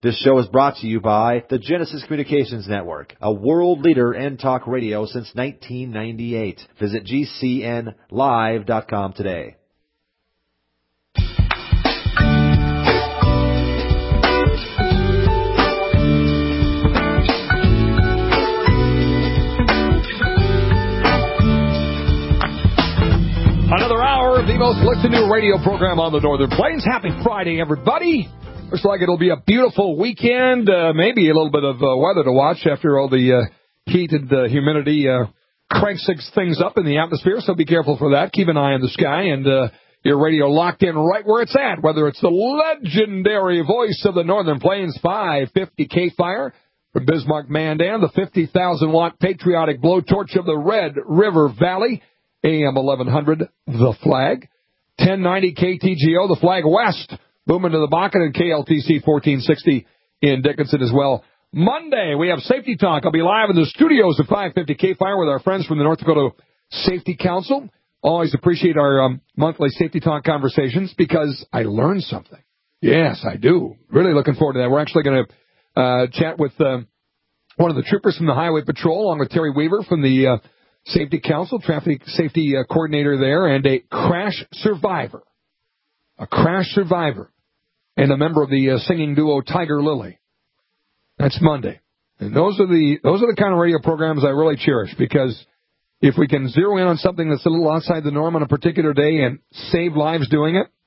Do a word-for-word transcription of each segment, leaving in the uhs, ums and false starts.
This show is brought to you by the Genesis Communications Network, a world leader in talk radio since nineteen ninety-eight. Visit G C N live dot com today. Another hour of the most listened to radio program on the Northern Plains. Happy Friday, everybody. Looks like it'll be a beautiful weekend, uh, maybe a little bit of uh, weather to watch after all the uh, heat and uh, humidity uh, cranks things up in the atmosphere, so be careful for that. Keep an eye on the sky, and uh, your radio locked in right where it's at, whether it's the legendary voice of the Northern Plains, five fifty K-Fire from Bismarck, Mandan, the fifty thousand watt patriotic blowtorch of the Red River Valley, A M eleven hundred, The Flag, ten ninety K T G O, The Flag West, booming to the Bakken, and K L T C fourteen sixty in Dickinson as well. Monday, we have Safety Talk. I'll be live in the studios of five fifty K-Fire with our friends from the North Dakota Safety Council. Always appreciate our um, monthly Safety Talk conversations because I learned something. Yes, I do. Really looking forward to that. We're actually going to uh, chat with uh, one of the troopers from the Highway Patrol, along with Terry Weaver from the uh, Safety Council, traffic safety uh, coordinator there, and a crash survivor. A crash survivor. And a member of the uh, singing duo Tiger Lily. That's Monday. And those are the those are the kind of radio programs I really cherish, because if we can zero in on something that's a little outside the norm on a particular day and save lives doing it,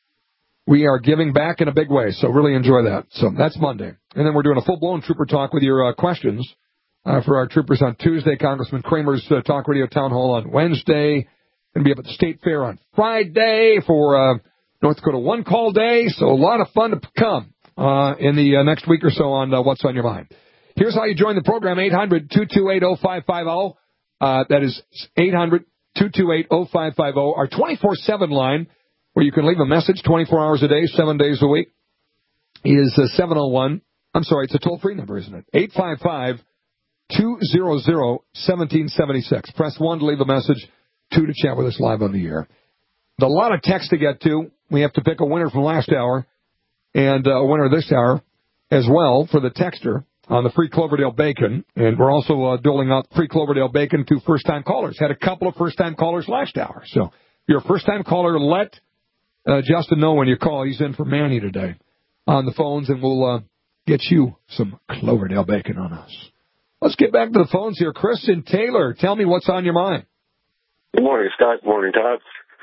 we are giving back in a big way. So really enjoy that. So that's Monday. And then we're doing a full-blown Trooper Talk with your uh, questions uh, for our troopers on Tuesday. Congressman Kramer's uh, Talk Radio Town Hall on Wednesday. Going to be up at the State Fair on Friday for Uh, North Dakota One Call Day, so a lot of fun to come uh, in the uh, next week or so on uh, What's on Your Mind. Here's how you join the program, eight hundred two two eight oh five five oh. Uh, that is eight hundred two two eight oh five five oh. Our twenty-four seven line, where you can leave a message twenty-four hours a day, seven days a week, is uh, seven oh one. I'm sorry, it's a toll-free number, isn't it? eight five five two hundred one seven seven six. Press one to leave a message, two to chat with us live on the air. There's a lot of text to get to. We have to pick a winner from last hour and uh, a winner this hour as well for the texter on the free Cloverdale bacon. And we're also uh, doling out free Cloverdale bacon to first-time callers. Had a couple of first-time callers last hour. So if you're a first-time caller, let uh, Justin know when you call. He's in for Manny today on the phones, and we'll uh, get you some Cloverdale bacon on us. Let's get back to the phones here. Chris and Taylor, tell me what's on your mind. Good morning, Scott. Good morning, Todd.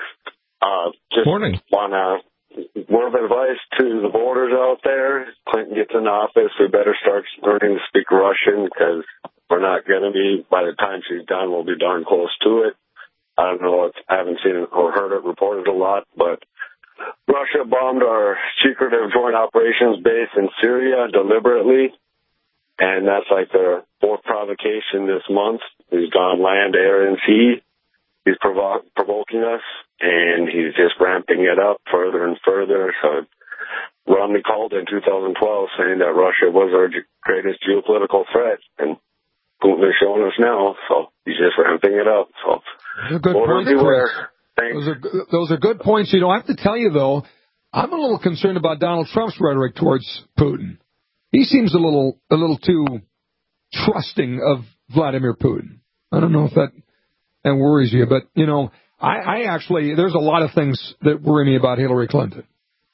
Uh, just Morning. want a word of advice to the voters out there. Clinton gets in office, we better start learning to speak Russian, because we're not going to be, by the time she's done, we'll be darn close to it. I don't know, if, I haven't seen it or heard it reported a lot, but Russia bombed our secretive joint operations base in Syria deliberately, and that's like their fourth provocation this month. He's gone land, air, and sea. He's provo- provoking us, and he's just ramping it up further and further. So Romney called in two thousand twelve saying that Russia was our ge- greatest geopolitical threat, and Putin is showing us now. So he's just ramping it up. So those are good points, Chris. Those are, those are good points. You know, I have to tell you, though, I'm a little concerned about Donald Trump's rhetoric towards Putin. He seems a little a little too trusting of Vladimir Putin. I don't know if that... That worries you, but, you know, I, I actually, there's a lot of things that worry me about Hillary Clinton.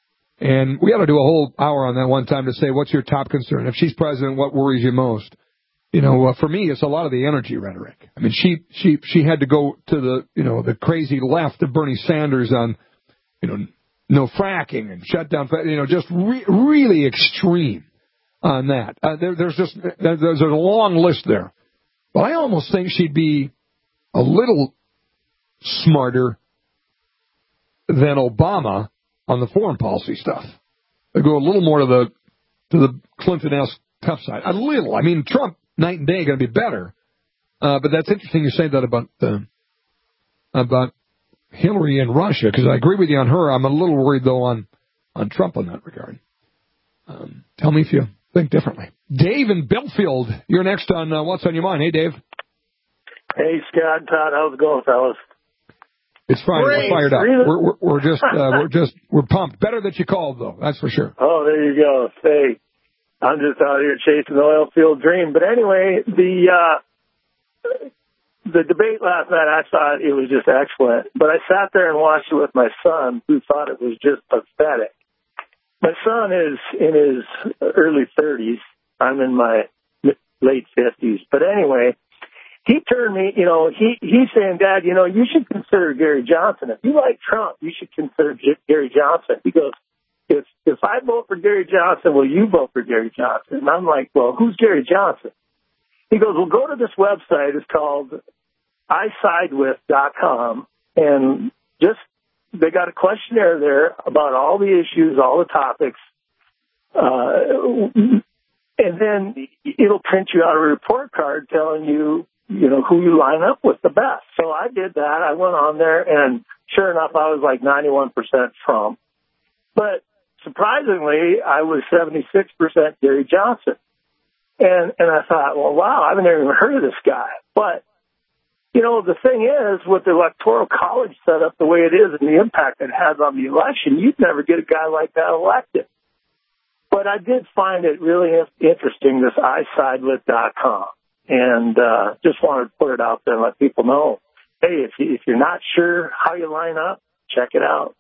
And we ought to do a whole hour on that one time to say, what's your top concern? If she's president, what worries you most? You know, uh, for me, it's a lot of the energy rhetoric. I mean, she, she, she had to go to the, you know, the crazy left of Bernie Sanders on, you know, no fracking and shut down, you know, just re- really extreme on that. Uh, there, there's just, there's a long list there. But I almost think she'd be a little smarter than Obama on the foreign policy stuff. They go a little more to the to the Clinton-esque tough side. A little. I mean, Trump, night and day, going to be better. Uh, but that's interesting you say that about uh, about Hillary and Russia, because I agree with you on her. I'm a little worried, though, on, on Trump in that regard. Um, tell me if you think differently. Dave in Belfield, you're next on uh, What's on Your Mind. Hey, Dave. Hey, Scott, Todd, how's it going, fellas? It's Friday. We're fired up. We're, we're, we're just, uh, we're just, we're pumped. Better that you called, though. That's for sure. Oh, there you go. Hey, I'm just out here chasing the oil field dream. But anyway, the uh, the debate last night, I thought it was just excellent. But I sat there and watched it with my son, who thought it was just pathetic. My son is in his early thirties. I'm in my late fifties. But anyway, he turned me, you know, he he's saying, Dad, you know, you should consider Gary Johnson. If you like Trump, you should consider J- Gary Johnson. He goes, if if I vote for Gary Johnson, will you vote for Gary Johnson? And I'm like, well, who's Gary Johnson? He goes, well, go to this website. It's called I side with dot com, and just they got a questionnaire there about all the issues, all the topics, uh, and then it'll print you out a report card telling you, you know, who you line up with the best. So I did that. I went on there, and sure enough, I was like ninety-one percent Trump. But surprisingly, I was seventy-six percent Gary Johnson. And and I thought, well, wow, I've never even heard of this guy. But, you know, the thing is, with the Electoral College set up the way it is and the impact it has on the election, you'd never get a guy like that elected. But I did find it really interesting, this I side with dot com. And uh, just wanted to put it out there and let people know, hey, if, you, if you're not sure how you line up, check it out.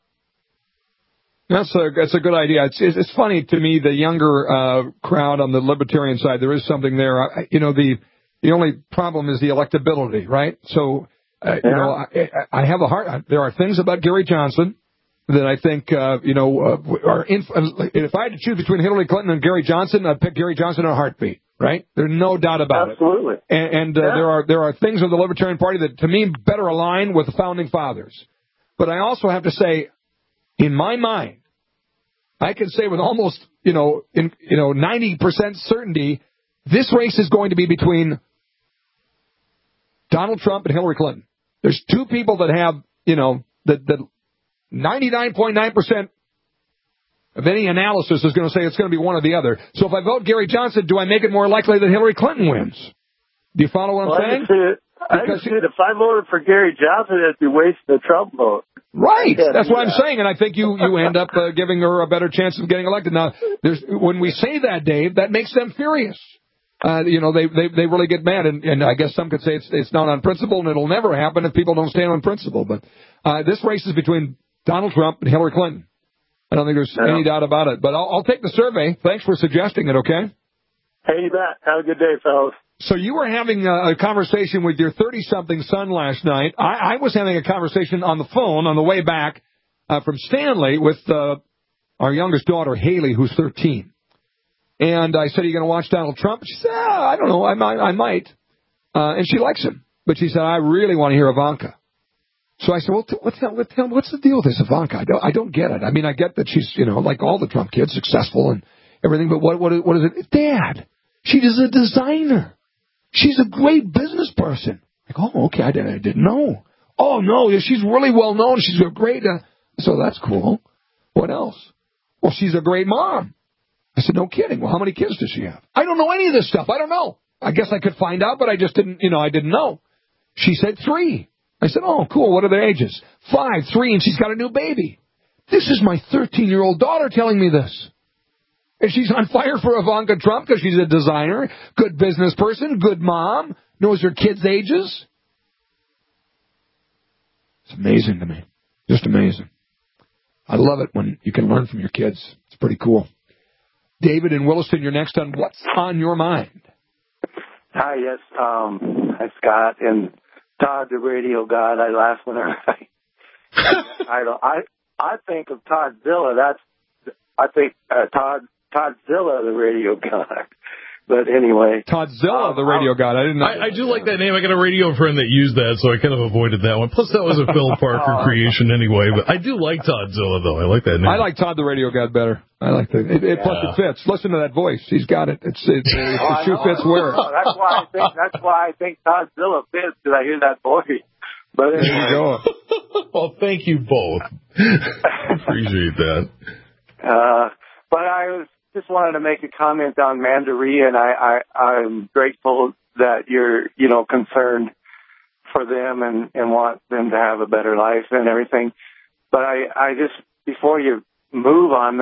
That's a that's a good idea. It's it's funny to me, the younger uh, crowd on the libertarian side. There is something there. I, you know, the the only problem is the electability, right? So, uh, yeah. you know, I, I have a heart. There are things about Gary Johnson that I think uh, you know uh, are. Inf- if I had to choose between Hillary Clinton and Gary Johnson, I'd pick Gary Johnson in a heartbeat. Right? There's no doubt about Absolutely. it. Absolutely. And, and uh, yeah. there are there are things of the Libertarian Party that, to me, better align with the Founding Fathers. But I also have to say, in my mind, I can say with almost, you know, in, you know, ninety percent certainty, this race is going to be between Donald Trump and Hillary Clinton. There's two people that have, you know, that the ninety-nine point nine percent of any analysis is going to say it's going to be one or the other. So if I vote Gary Johnson, do I make it more likely that Hillary Clinton wins? Do you follow what I'm well, saying? I just said if I voted for Gary Johnson, it'd be wasting the Trump vote. Right. That's what I'm saying, and I think you, you end up uh, giving her a better chance of getting elected. Now, there's, when we say that, Dave, that makes them furious. Uh, you know, they, they they really get mad, and, and I guess some could say it's it's not on principle, and it'll never happen if people don't stand on principle. But uh, this race is between Donald Trump and Hillary Clinton. I don't think there's yeah. any doubt about it. But I'll, I'll take the survey. Thanks for suggesting it, okay? Hey, you bet. Have a good day, fellas. So you were having a, a conversation with your thirty-something son last night. I, I was having a conversation on the phone on the way back uh, from Stanley with uh, our youngest daughter, Haley, who's thirteen. And I said, are you going to watch Donald Trump? She said, ah, I don't know. I might. I might. Uh, and she likes him. But she said, I really want to hear Ivanka. So I said, well, what's the, what's the deal with this Ivanka? I don't, I don't get it. I mean, I get that she's, you know, like all the Trump kids, successful and everything. But what, what, what is it? Dad, she is a designer. She's a great business person. Like, oh, okay, I didn't, I didn't know. Oh, no, she's really well known. She's a great, uh, so that's cool. What else? Well, she's a great mom. I said, no kidding. Well, how many kids does she have? I don't know any of this stuff. I don't know. I guess I could find out, but I just didn't, you know, I didn't know. She said three. I said, oh, cool. What are their ages? Five, three, and she's got a new baby. This is my thirteen-year-old daughter telling me this. And she's on fire for Ivanka Trump because she's a designer, good business person, good mom, knows her kids' ages. It's amazing to me. Just amazing. I love it when you can learn from your kids. It's pretty cool. David in Williston, you're next on What's on Your Mind? Hi, yes. Um, hi, Scott. And Todd, the radio god. I laugh whenever I, I don't. I I think of Toddzilla. That's I think uh, Todd Toddzilla, the radio god. But anyway, Toddzilla, um, the radio god. I didn't know. I, I do like that name. I got a radio friend that used that, so I kind of avoided that one. Plus, that was a Phil Parker creation anyway. But I do like Toddzilla, though. I like that name. I like Todd, the radio god, better. I like that. It, it, yeah. Plus, it fits. Listen to that voice. He's got it. It's, it's, it's oh, the shoe fits where. Oh, that's why I think. That's why I think Toddzilla fits, because I hear that voice. But anyway. There you go. Well, thank you both. Appreciate that. Uh, but I was. Just wanted to make a comment on Mandarin. I, I, I'm grateful that you're, you know, concerned for them and, and want them to have a better life and everything. But I, I just, before you move on that,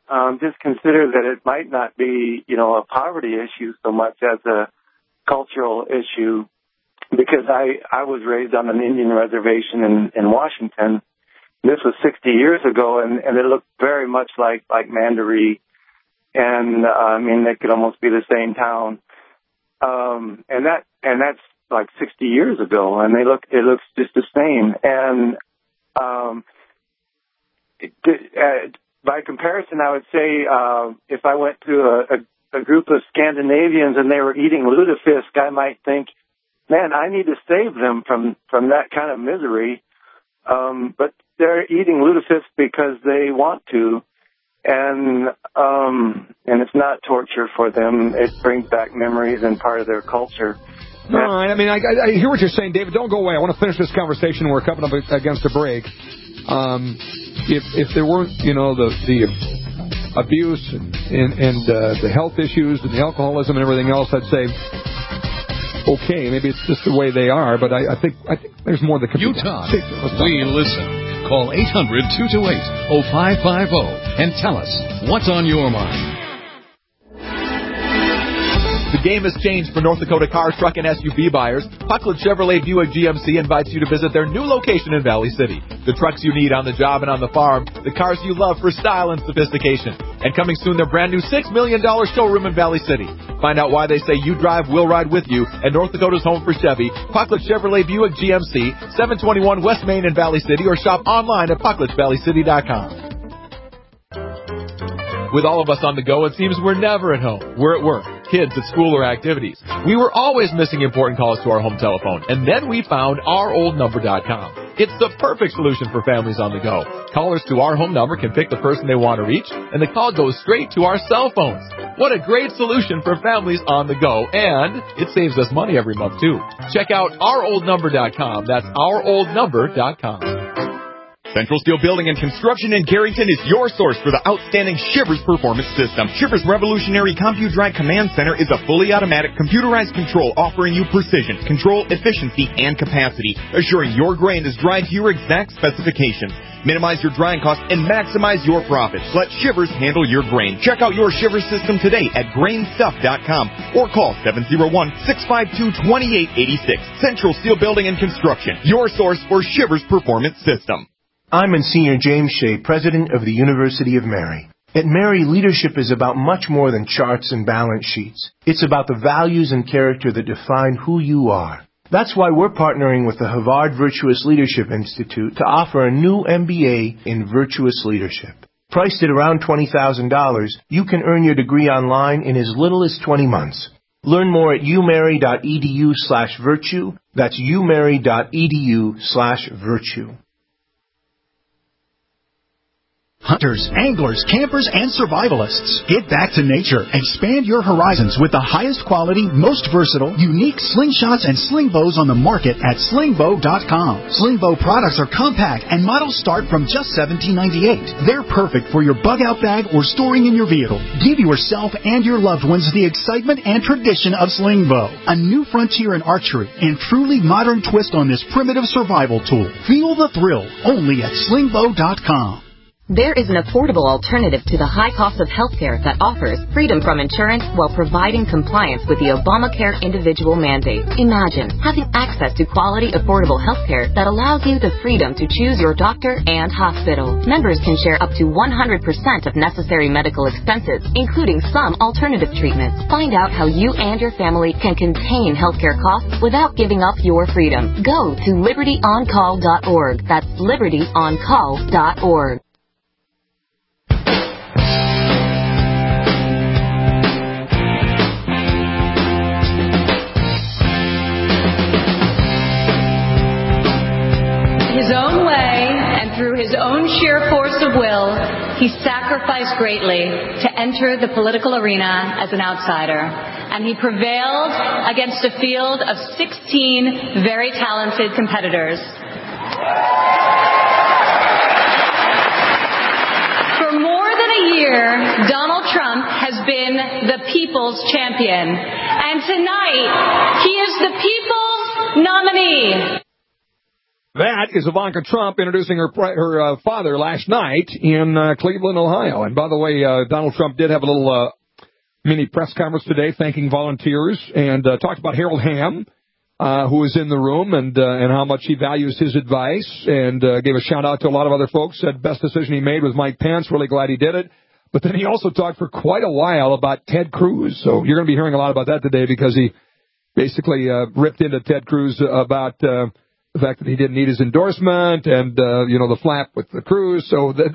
um, just consider that it might not be, you know, a poverty issue so much as a cultural issue, because I, I was raised on an Indian reservation in, in Washington. This was sixty years ago, and, and it looked very much like, like Mandaree. And, uh, I mean, they could almost be the same town. Um, and that, and that's like sixty years ago, and they look, it looks just the same. And, um, it, uh, by comparison, I would say, uh, if I went to a, a, a group of Scandinavians and they were eating lutefisk, I might think, man, I need to save them from, from that kind of misery. Um, but they're eating lutefisk because they want to. And, um, and it's not torture for them. It brings back memories and part of their culture. All right. I mean, I, I hear what you're saying, David. Don't go away. I want to finish this conversation. We're coming up against a break. Um, if if there weren't, you know, the the abuse and and, and uh, the health issues and the alcoholism and everything else, I'd say, okay, maybe it's just the way they are. But I, I think I think there's more that can be done. Utah, we listen. Call eight hundred, two two eight, oh five five oh and tell us what's on your mind. The game has changed for North Dakota car, truck, and S U V buyers. Pucklet Chevrolet Buick G M C invites you to visit their new location in Valley City. The trucks you need on the job and on the farm, the cars you love for style and sophistication. And coming soon, their brand new six million dollars showroom in Valley City. Find out why they say you drive, we'll ride with you at North Dakota's home for Chevy. Pucklet Chevrolet Buick G M C, seven twenty-one West Main in Valley City, or shop online at pucklets valley city dot com. With all of us on the go, it seems we're never at home. We're at work, kids at school or activities. We were always missing important calls to our home telephone, and then we found our old number dot com. It's the perfect solution for families on the go. Callers to Our Home Number can pick the person they want to reach, and the call goes straight to our cell phones. What a great solution for families on the go, and it saves us money every month, too. Check out our old number dot com. That's our old number dot com. Central Steel Building and Construction in Carrington is your source for the outstanding Shivers Performance System. Shivers Revolutionary CompuDrive Command Center is a fully automatic computerized control offering you precision, control, efficiency, and capacity, assuring your grain is dried to your exact specifications. Minimize your drying costs and maximize your profits. Let Shivers handle your grain. Check out your Shivers system today at grain stuff dot com or call seven oh one, six five two, two eight eight six. Central Steel Building and Construction, your source for Shivers Performance System. I'm Monsignor James Shea, President of the University of Mary. At Mary, leadership is about much more than charts and balance sheets. It's about the values and character that define who you are. That's why we're partnering with the Havard Virtuous Leadership Institute to offer a new M B A in Virtuous Leadership. Priced at around twenty thousand dollars, you can earn your degree online in as little as twenty months. Learn more at umary.edu slash virtue. That's umary.edu slash virtue. Hunters, anglers, campers, and survivalists. Get back to nature. Expand your horizons with the highest quality, most versatile, unique slingshots and sling bows on the market at sling bow dot com. Sling bow products are compact and models start from just seventeen ninety-eight. They're perfect for your bug out bag or storing in your vehicle. Give yourself and your loved ones the excitement and tradition of sling bow. A new frontier in archery and truly modern twist on this primitive survival tool. Feel the thrill only at sling bow dot com. There is an affordable alternative to the high cost of healthcare that offers freedom from insurance while providing compliance with the Obamacare individual mandate. Imagine having access to quality, affordable healthcare that allows you the freedom to choose your doctor and hospital. Members can share up to one hundred percent of necessary medical expenses, including some alternative treatments. Find out how you and your family can contain healthcare costs without giving up your freedom. Go to liberty on call dot org. That's liberty on call dot org. His own way and through his own sheer force of will, he sacrificed greatly to enter the political arena as an outsider. And he prevailed against a field of sixteen very talented competitors. For more than a year, Donald Trump has been the people's champion. And tonight, he is the people's nominee. That is Ivanka Trump introducing her her uh, father last night in uh, Cleveland, Ohio. And by the way, uh, Donald Trump did have a little uh, mini press conference today thanking volunteers and uh, talked about Harold Hamm, uh, who was in the room, and uh, and how much he values his advice, and uh, gave a shout-out to a lot of other folks. Said best decision he made was Mike Pence. Really glad he did it. But then he also talked for quite a while about Ted Cruz. So you're going to be hearing a lot about that today because he basically uh, ripped into Ted Cruz about uh, the fact that he didn't need his endorsement and, uh, you know, the flap with the Cruz. So that,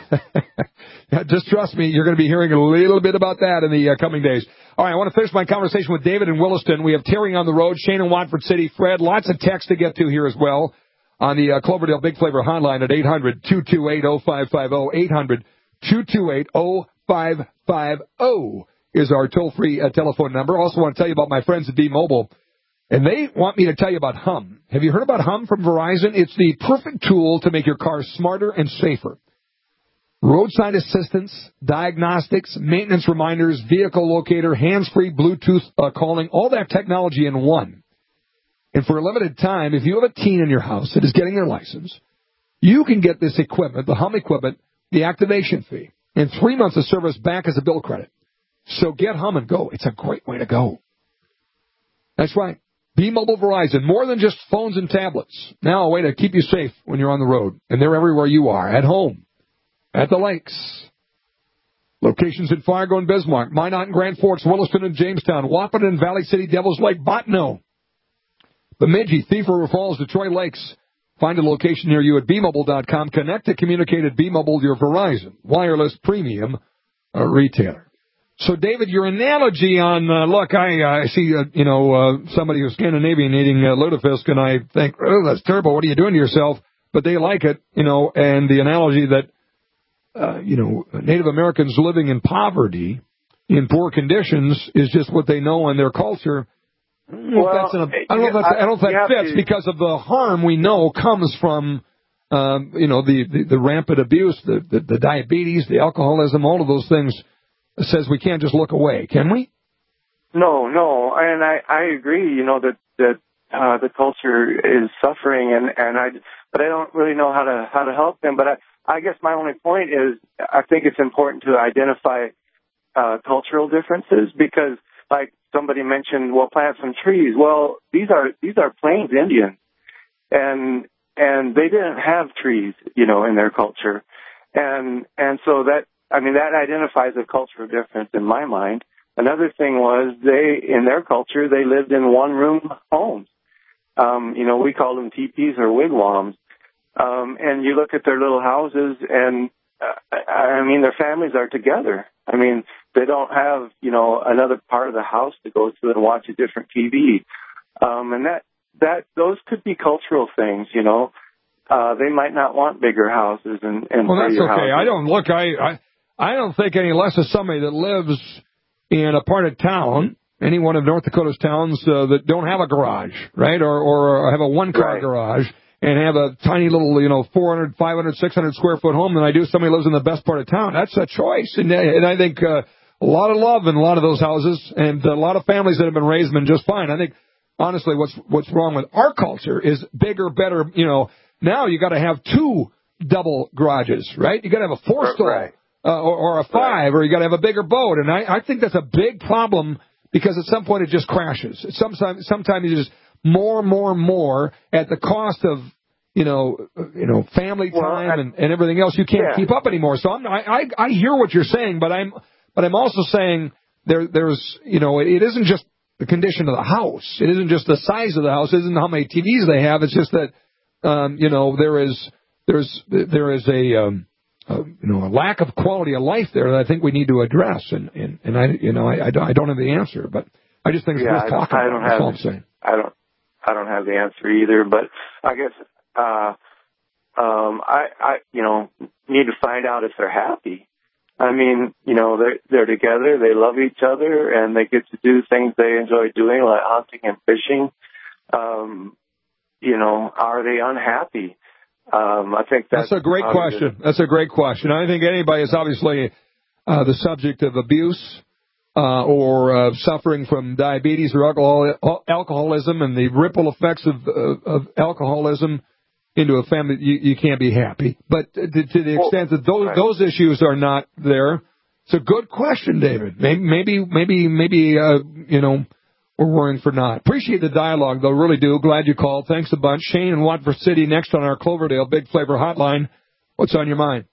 that, just trust me, you're going to be hearing a little bit about that in the uh, coming days. All right, I want to finish my conversation with David in Williston. We have Terry on the road, Shane in Watford City, Fred. Lots of text to get to here as well on the uh, Cloverdale Big Flavor hotline at eight hundred, two two eight, oh five five oh, eight hundred, two two eight, oh five five oh is our toll-free uh, telephone number. Also want to tell you about my friends at B-Mobile. And they want me to tell you about Hum. Have you heard about Hum from Verizon? It's the perfect tool to make your car smarter and safer. Roadside assistance, diagnostics, maintenance reminders, vehicle locator, hands-free Bluetooth uh, calling, all that technology in one. And for a limited time, if you have a teen in your house that is getting their license, you can get this equipment, the Hum equipment, the activation fee, and three months of service back as a bill credit. So get Hum and go. It's a great way to go. That's right. B-Mobile Verizon, more than just phones and tablets. Now a way to keep you safe when you're on the road. And they're everywhere you are, at home, at the lakes. Locations in Fargo and Bismarck, Minot and Grand Forks, Williston and Jamestown, Wahpeton and Valley City, Devils Lake, Bottineau, Bemidji, Thief River Falls, Detroit Lakes. Find a location near you at B Mobile dot com. Connect to communicate at B-Mobile, your Verizon wireless premium uh, retailer. So, David, your analogy on, uh, look, I, I see, uh, you know, uh, somebody who's Scandinavian eating uh, lutefisk, and I think, oh, that's terrible. What are you doing to yourself? But they like it, you know, and the analogy that, uh, you know, Native Americans living in poverty, in poor conditions, is just what they know in their culture. I don't know well, if that's an, I don't know if, that's, I don't know if that fits to, because of the harm we know comes from, um, you know, the, the, the rampant abuse, the, the, the diabetes, the alcoholism, all of those things. Says we can't just look away, can we? No, no, and I, I agree. You know that that uh, the culture is suffering, and, and I but I don't really know how to how to help them. But I, I guess my only point is I think it's important to identify uh, cultural differences because, like somebody mentioned, well, plant some trees. Well, these are these are Plains Indians, and and they didn't have trees, you know, in their culture, and and so that. I mean, that identifies a cultural difference in my mind. Another thing was they, in their culture, they lived in one-room homes. Um, you know, we call them teepees or wigwams. Um, and you look at their little houses, and, uh, I mean, their families are together. I mean, they don't have, you know, another part of the house to go to and watch a different T V. Um, and that, that, those could be cultural things, you know. Uh, they might not want bigger houses and, and well, that's okay. houses. I don't, look, I... I... I don't think any less of somebody that lives in a part of town, any one of North Dakota's towns uh, that don't have a garage, right, or, or have a one-car right. garage and have a tiny little, you know, four hundred, five hundred, six hundred square foot home than I do somebody who lives in the best part of town. That's a choice. And, and I think uh, a lot of love in a lot of those houses and a lot of families that have been raised been just fine. I think, honestly, what's what's wrong with our culture is bigger, better, you know, now you got to have two double garages, right? You got to have a four-stall. Right. Uh, or, or a five, or you got to have a bigger boat, and I, I think that's a big problem because at some point it just crashes. Sometimes, sometimes it is more, more, more at the cost of, you know, you know, family time well, I, and, and everything else. You can't yeah. keep up anymore. So I'm, I, I, I hear what you're saying, but I'm, but I'm also saying there, there's, you know, it, it isn't just the condition of the house. It isn't just the size of the house. It isn't how many T Vs they have. It's just that, um, you know, there is, there's, there is a. Um, Uh, you know, a lack of quality of life there that I think we need to address, and and, and I, you know, I, I, don't, I don't have the answer, but I just think it's yeah, worth talking I don't about. That's have, all I'm saying. I don't, I don't have the answer either, but I guess, uh, um, I, I, you know, need to find out if they're happy. I mean, you know, they're they're together, they love each other, and they get to do things they enjoy doing, like hunting and fishing. Um, you know, are they unhappy? Um, I think that's, that's a great question. That's a great question. I think anybody is obviously uh, the subject of abuse uh, or uh, suffering from diabetes or alcohol, alcoholism and the ripple effects of, uh, of alcoholism into a family, you, you can't be happy. But to, to the extent that those right. those issues are not there, it's a good question, David. Maybe, maybe, maybe, maybe uh, you know, we're worrying for not. Appreciate the dialogue, though, really do. Glad you called. Thanks a bunch. Shane in Watford City next on our Cloverdale Big Flavor Hotline. What's on your mind?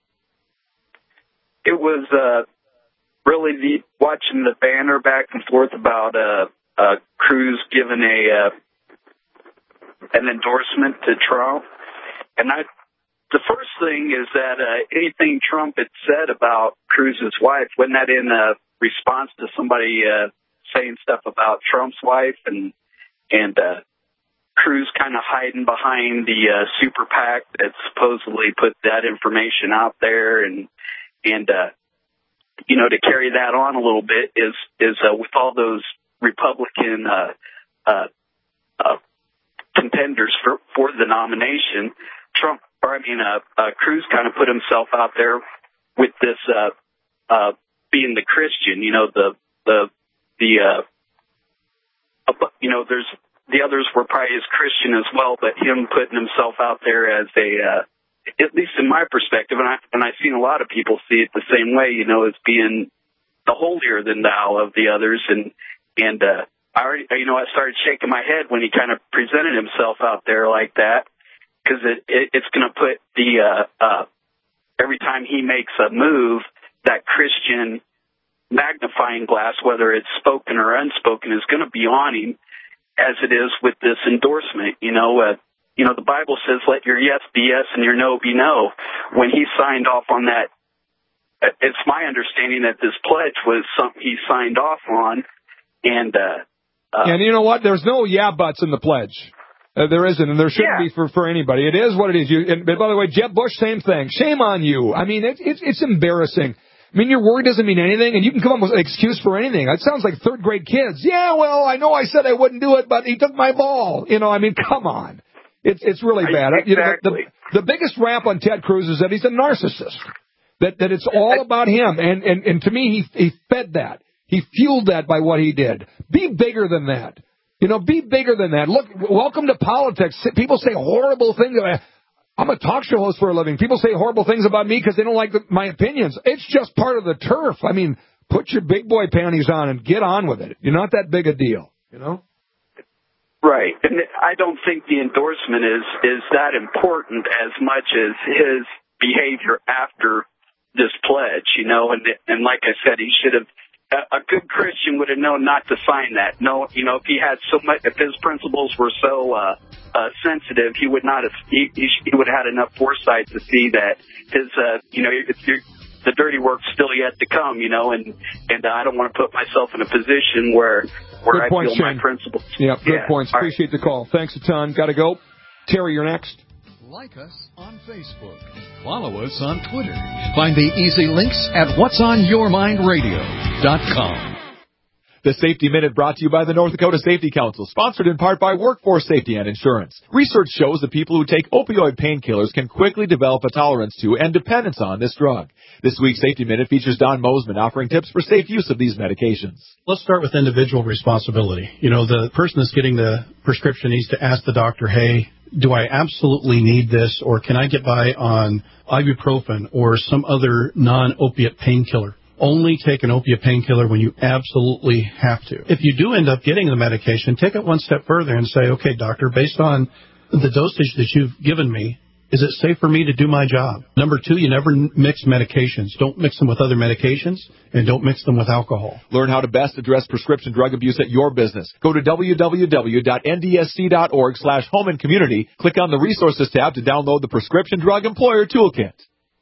It was uh, really the, watching the banner back and forth about uh, uh, Cruz giving a uh, an endorsement to Trump. And I, the first thing is that uh, anything Trump had said about Cruz's wife, wasn't that in a response to somebody uh, saying stuff about Trump's wife, and and uh, Cruz kind of hiding behind the uh, super PAC that supposedly put that information out there, and and uh, you know, to carry that on a little bit is is uh, with all those Republican uh, uh, uh, contenders for for the nomination, Trump, or I mean, uh, uh, Cruz kind of put himself out there with this uh, uh, being the Christian, you know, the the the uh, uh, you know, there's the others were probably as Christian as well, but him putting himself out there as a, uh, at least in my perspective, and I and I've seen a lot of people see it the same way, you know, as being the holier than thou of the others, and and uh, I already, you know, I started shaking my head when he kind of presented himself out there like that, because it, it it's going to put the uh, uh, every time he makes a move, that Christian magnifying glass, whether it's spoken or unspoken, is going to be on him, as it is with this endorsement. You know, uh, you know, the Bible says, let your yes be yes and your no be no. When he signed off on that, it's my understanding that this pledge was something he signed off on. And, uh, uh, and you know what? There's no yeah buts in the pledge. Uh, there isn't, and there shouldn't yeah. be for, for anybody. It is what it is. You, and by the way, Jeb Bush, same thing. Shame on you. I mean, it, it, it's embarrassing. I mean, your word doesn't mean anything, and you can come up with an excuse for anything. It sounds like third-grade kids. Yeah, well, I know I said I wouldn't do it, but he took my ball. You know, I mean, come on. It's it's really bad. Exactly. You know, the, the, the biggest rap on Ted Cruz is that he's a narcissist, that that it's all about him. And, and, and to me, he, he fed that. He fueled that by what he did. Be bigger than that. You know, be bigger than that. Look, welcome to politics. People say horrible things. I'm a talk show host for a living. People say horrible things about me because they don't like the, my opinions. It's just part of the turf. I mean, put your big boy panties on and get on with it. You're not that big a deal, you know? Right. And I don't think the endorsement is, is that important as much as his behavior after this pledge, you know? And, and like I said, he should have, a good Christian would have known not to sign that. No, you know, if he had so much, if his principles were so uh, uh, sensitive, he would not have. He, he, he would have had enough foresight to see that his, uh, you know, if you're, the dirty work's still yet to come. You know, and and uh, I don't want to put myself in a position where where good I points, feel Shane. my principles. Yeah, good yeah. points. All Appreciate right. the call. Thanks a ton. Got to go. Terry, you're next. Like us on Facebook. Follow us on Twitter. Find the easy links at whats on your mind radio dot com. The Safety Minute brought to you by the North Dakota Safety Council, sponsored in part by Workforce Safety and Insurance. Research shows that people who take opioid painkillers can quickly develop a tolerance to and dependence on this drug. This week's Safety Minute features Don Mosman offering tips for safe use of these medications. Let's start with individual responsibility. You know, the person that's getting the prescription needs to ask the doctor, hey, do I absolutely need this, or can I get by on ibuprofen or some other non-opiate painkiller? Only take an opiate painkiller when you absolutely have to. If you do end up getting the medication, take it one step further and say, okay, doctor, based on the dosage that you've given me, is it safe for me to do my job? Number two, you never mix medications. Don't mix them with other medications, and don't mix them with alcohol. Learn how to best address prescription drug abuse at your business. Go to w w w dot n d s c dot org slash home and community. Click on the Resources tab to download the Prescription Drug Employer Toolkit.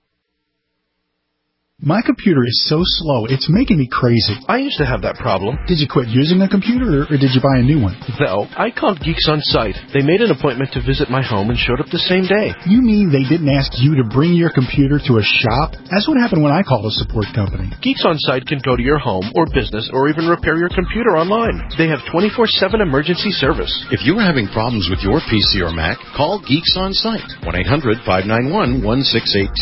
My computer is so slow, it's making me crazy. I used to have that problem. Did you quit using a computer, or did you buy a new one? No, I called Geeks On Site. They made an appointment to visit my home and showed up the same day. You mean they didn't ask you to bring your computer to a shop? That's what happened when I called a support company. Geeks On Site can go to your home or business or even repair your computer online. They have twenty-four seven emergency service. If you're having problems with your P C or Mac, call Geeks On Site, one eight hundred five nine one one six eight two.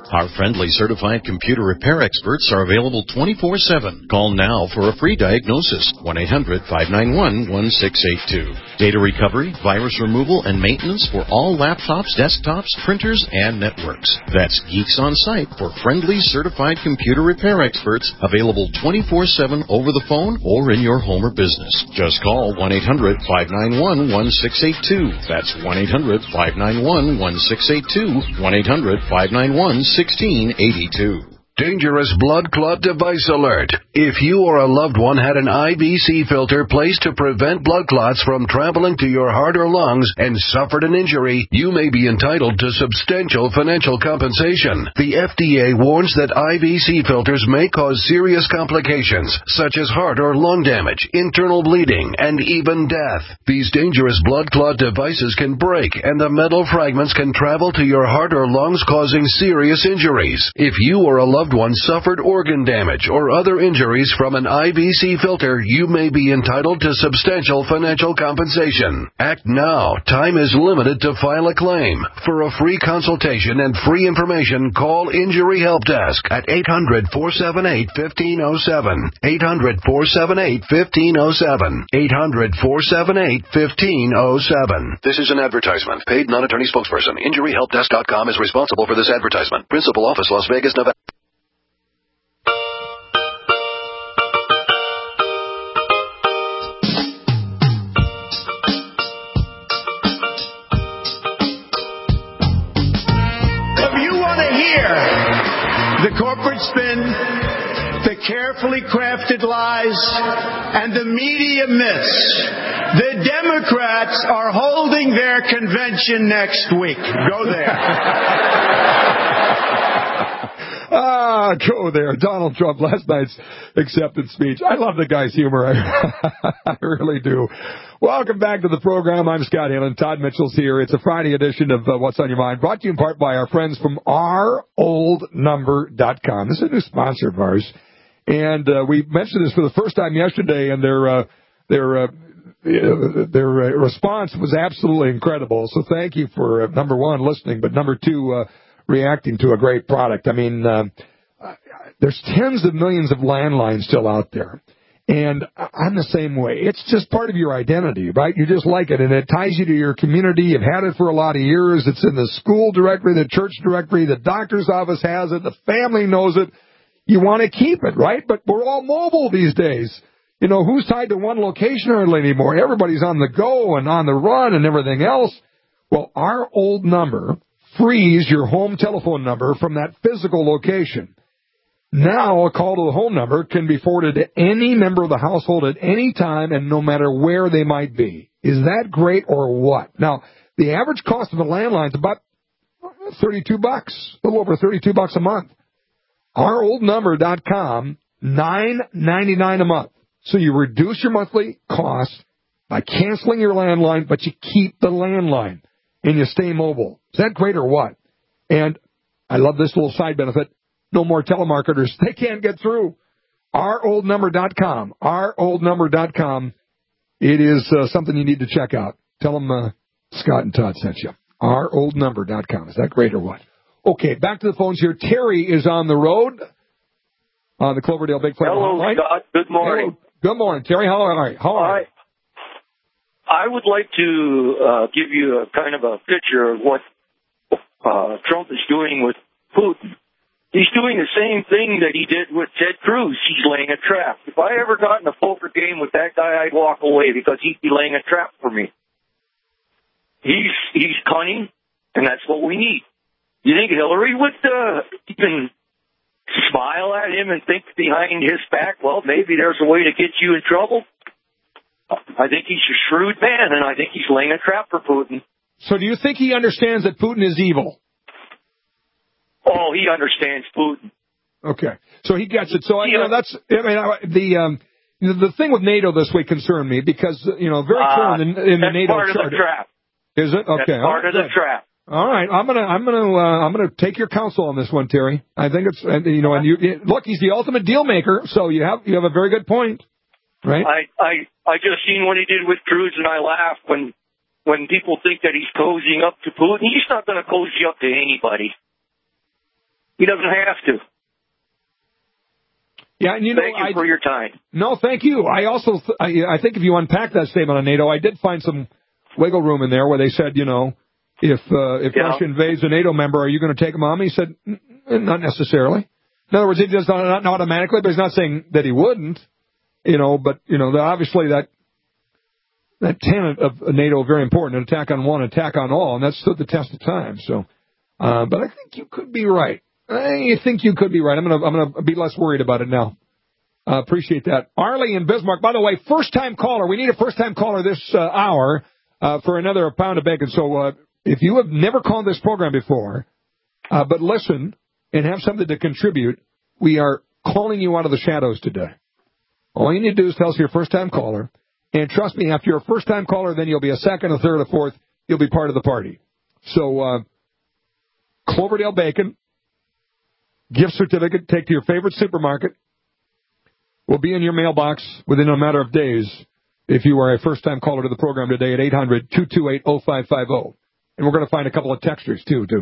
Our friendly certified computer repair experts are available twenty-four seven. Call now for a free diagnosis. one eight hundred five nine one one six eight two. Data recovery, virus removal, and maintenance for all laptops, desktops, printers, and networks. That's Geeks On Site for friendly certified computer repair experts available twenty-four seven over the phone or in your home or business. Just call one eight hundred five nine one one six eight two. That's one eight hundred five nine one one six eight two. one eight hundred five nine one one six eight two. Dangerous blood clot device alert. If you or a loved one had an I V C filter placed to prevent blood clots from traveling to your heart or lungs and suffered an injury, you may be entitled to substantial financial compensation. The F D A warns that I V C filters may cause serious complications, such as heart or lung damage, internal bleeding, and even death. These dangerous blood clot devices can break, and the metal fragments can travel to your heart or lungs, causing serious injuries. If you or a loved one suffered organ damage or other injuries from an I V C filter, you may be entitled to substantial financial compensation. Act now. Time is limited to file a claim. For a free consultation and free information, call Injury Help Desk at eight hundred four seven eight one five zero seven. eight hundred four seven eight one five zero seven. eight hundred four seven eight one five zero seven. This is an advertisement. Paid non-attorney spokesperson. Injury Help Desk dot com is responsible for this advertisement. Principal office, Las Vegas, Nevada. The corporate spin, the carefully crafted lies, and the media myths. The Democrats are holding their convention next week. Go there. Ah, go there. Donald Trump, last night's acceptance speech. I love the guy's humor. I, I really do. Welcome back to the program. I'm Scott Halen. Todd Mitchell's here. It's a Friday edition of uh, What's on Your Mind, brought to you in part by our friends from our old number dot com. This is a new sponsor of ours. And uh, we mentioned this for the first time yesterday, and their uh, their uh, their uh, response was absolutely incredible. So thank you for, uh, number one, listening, but number two, uh, reacting to a great product. I mean, uh, there's tens of millions of landlines still out there. And I'm the same way. It's just part of your identity, right? You just like it, and it ties you to your community. You've had it for a lot of years. It's in the school directory, the church directory, the doctor's office has it, the family knows it. You want to keep it, right? But we're all mobile these days. You know, who's tied to one location hardly anymore? Everybody's on the go and on the run and everything else. Well, our old number frees your home telephone number from that physical location. Now, a call to the home number can be forwarded to any member of the household at any time and no matter where they might be. Is that great or what? Now, the average cost of a landline is about thirty-two bucks, a little over thirty-two bucks a month. our old number dot com, nine ninety-nine a month. So you reduce your monthly cost by canceling your landline, but you keep the landline and you stay mobile. Is that great or what? And I love this little side benefit. No more telemarketers. They can't get through. our old number dot com. our old number dot com. It is uh, something you need to check out. Tell them uh, Scott and Todd sent you. our old number dot com. Is that great or what? Okay, back to the phones here. Terry is on the road on the Cloverdale Big Flavor Hello, Hotline. Scott. Good morning. Hello. Good morning, Terry. How are you? How are you? I would like to uh, give you a kind of a picture of what uh, Trump is doing with Putin. He's doing the same thing that he did with Ted Cruz. He's laying a trap. If I ever got in a poker game with that guy, I'd walk away because he'd be laying a trap for me. He's he's cunning, and that's what we need. You think Hillary would uh, even smile at him and think behind his back, well, maybe there's a way to get you in trouble? I think he's a shrewd man, and I think he's laying a trap for Putin. So do you think he understands that Putin is evil? Oh, he understands Putin. Okay, so he gets it. So you know that's I mean I, the um, the thing with NATO this week concerned me because you know very clear in the, in the uh, NATO part charter. Of the trap. Is it okay? That's part right, of the good. trap. All right, I'm gonna I'm gonna uh, I'm gonna take your counsel on this one, Terry. I think it's and, you know and you look, he's the ultimate deal maker, so you have you have a very good point, right? I I I just seen what he did with Cruz, and I laughed when when people think that he's cozying up to Putin. He's not going to cozy up to anybody. He doesn't have to. Yeah, and you know, thank you I, for your time. No, thank you. I also, th- I, I think if you unpack that statement on NATO, I did find some wiggle room in there where they said, you know, if uh, if yeah. Russia invades a NATO member, are you going to take him on? He said, not necessarily. In other words, he does not, not automatically, but he's not saying that he wouldn't. You know, but you know, obviously that that tenet of NATO very important: an attack on one, attack on all, and that stood the test of time. So, uh, but I think you could be right. I think you could be right. I'm gonna I'm gonna be less worried about it now. Uh, appreciate that. Arlie in Bismarck. By the way, first time caller. We need a first time caller this uh, hour uh, for another pound of bacon. So uh, if you have never called this program before, uh, but listen and have something to contribute, we are calling you out of the shadows today. All you need to do is tell us you're a first time caller, and trust me, after you're a first time caller, then you'll be a second, a third, a fourth. You'll be part of the party. So uh, Cloverdale Bacon. Gift certificate, take to your favorite supermarket, will be in your mailbox within a matter of days if you are a first-time caller to the program today at eight hundred, two two eight, oh five five oh. And we're going to find a couple of texters, too, too.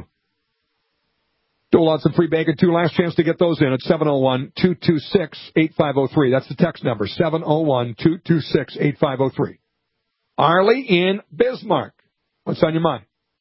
Dole out some free bacon, too. Last chance to get those in at seven oh one, two two six, eight five oh three. That's the text number, seven oh one, two two six, eight five oh three. Arlie in Bismarck. What's on your mind?